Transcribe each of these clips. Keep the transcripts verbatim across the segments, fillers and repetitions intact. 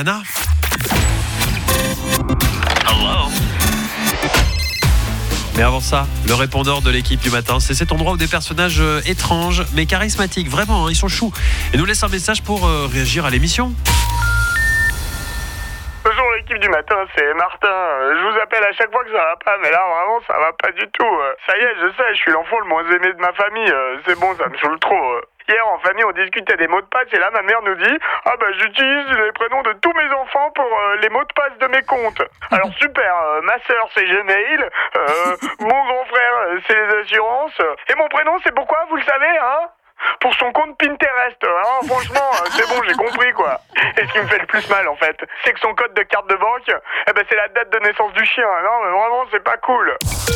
Rihanna. Hello. Mais avant ça, le répondeur de l'équipe du matin, c'est cet endroit où des personnages euh, étranges mais charismatiques, vraiment, hein, ils sont choux, et nous laissent un message pour euh, réagir à l'émission. Bonjour l'équipe du matin, c'est Martin. Je vous appelle à chaque fois que ça va pas, mais là vraiment ça va pas du tout. Ça y est, je sais, je suis l'enfant le moins aimé de ma famille. C'est bon, ça me saoule trop. Hier en famille on discutait des mots de passe et là ma mère nous dit « Ah bah j'utilise les prénoms de tous mes enfants pour euh, les mots de passe de mes comptes. » Alors super, euh, ma soeur c'est Gmail, euh, mon grand frère c'est les assurances, et mon prénom c'est pourquoi, vous le savez hein ? Pour son compte Pinterest, hein, franchement, c'est bon, j'ai compris quoi. Et ce qui me fait le plus mal en fait, c'est que son code de carte de banque, eh ben c'est la date de naissance du chien. Non mais vraiment c'est pas cool.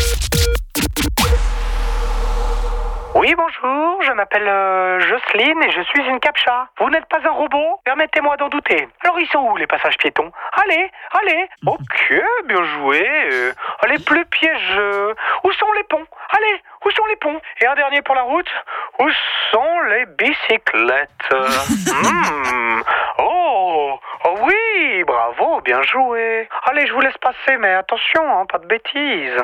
Oui bonjour, je m'appelle euh, Jocelyne et je suis une captcha. Vous n'êtes pas un robot? Permettez-moi d'en douter. Alors ils sont où les passages piétons? Allez, allez. Ok, bien joué. Euh, allez, plus piégeux. Où sont les ponts? Allez, où sont les ponts? Et un dernier pour la route. Où sont les bicyclettes? hmm. Oh, oh oui, bravo, bien joué. Allez, je vous laisse passer, mais attention, hein, pas de bêtises.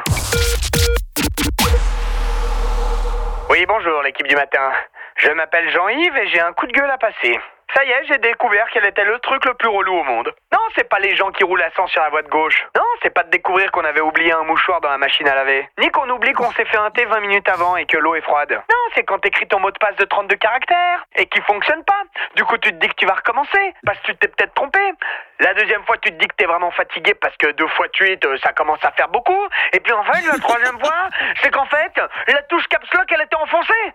Oui, bonjour l'équipe du matin. Je m'appelle Jean-Yves et j'ai un coup de gueule à passer. Ça y est, j'ai découvert quel était le truc le plus relou au monde. Non, c'est pas les gens qui roulent à cent sur la voie de gauche. Non, c'est pas de découvrir qu'on avait oublié un mouchoir dans la machine à laver. Ni qu'on oublie qu'on s'est fait un thé vingt minutes avant et que l'eau est froide. Non, c'est quand t'écris ton mot de passe de trente-deux caractères et qu'il fonctionne pas. Du coup, tu te dis que tu vas recommencer parce que tu t'es peut-être trompé. La deuxième fois, tu te dis que t'es vraiment fatigué parce que deux fois de suite, ça commence à faire beaucoup. Et puis en fait, la troisième fois, c'est qu'en fait, la touche caps lock, elle était enfoncée.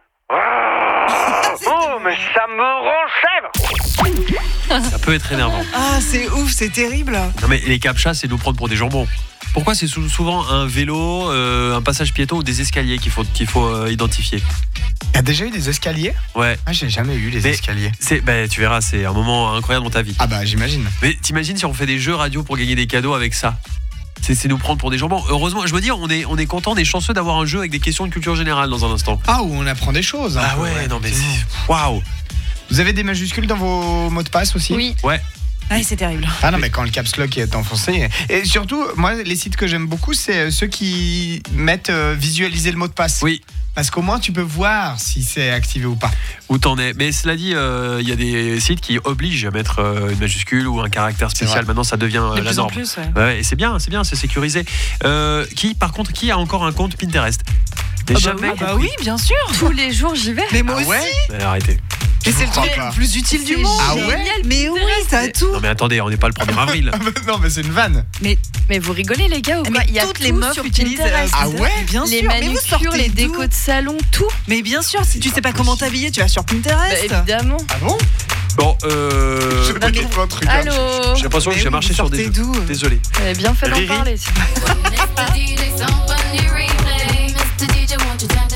Oh, mais ça me rend chèvre. Ça peut être énervant. Ah, c'est ouf, c'est terrible. Non mais les captchas, c'est nous prendre pour des jambons. Pourquoi c'est sou- souvent un vélo, euh, un passage piéton ou des escaliers qu'il faut, qu'il faut euh, identifier? Il y a déjà eu des escaliers? Ouais. Ah, j'ai jamais eu les Mais escaliers. C'est, bah, tu verras, c'est un moment incroyable dans ta vie. Ah bah j'imagine. Mais t'imagines si on fait des jeux radio pour gagner des cadeaux avec ça? C'est, c'est nous prendre pour des jambons. Heureusement, je veux dire, on est, on est content, on est chanceux d'avoir un jeu avec des questions de culture générale dans un instant. Ah, où on apprend des choses. hein. Ah ouais, non mais c'est... Waouh. Vous avez des majuscules dans vos mots de passe aussi? Oui. Ouais. Ah, c'est terrible. Ah non, mais quand le caps lock est enfoncé. Et surtout, moi, les sites que j'aime beaucoup, c'est ceux qui mettent euh, visualiser le mot de passe. Oui. Parce qu'au moins, tu peux voir si c'est activé ou pas. Où t'en es. Mais cela dit, il euh, y a des sites qui obligent à mettre euh, une majuscule ou un caractère spécial. Maintenant, ça devient euh, De la plus en norme. plus, ouais. Ouais, et c'est bien, c'est bien, c'est sécurisé. Euh, qui, par contre, qui a encore un compte Pinterest? J'ai Ah bah jamais oui, bah compris. oui, bien sûr. Tous les jours, j'y vais. Mais moi Ah aussi. ouais Mais arrêtez. Mais c'est le crois truc pas. le plus utile du C'est monde. Ah ouais génial. Mais oui, ça a tout. Non mais attendez, on n'est pas le premier avril. Non, mais c'est une vanne. Mais vous rigolez les gars ou quoi? Mais Il y a toutes tout les meufs sur utilisent. Pinterest. Ah ouais? Mais bien Les sûr. Mais vous manucures, sortez les d'où décos de salon, tout. Mais bien sûr, si tu sais pas comment t'habiller, tu vas sur Bah, Pinterest. évidemment. Ah bon? Bon, euh... Je sais pas mais- trouvé un truc. hein. Allô. j'ai l'impression que Mais j'ai oui, marché vous sur des sortez œufs. d'où Désolé. J'avais bien fait d'en Riri. parler. Mister D J, somebody replay. Mister D J, won't you tell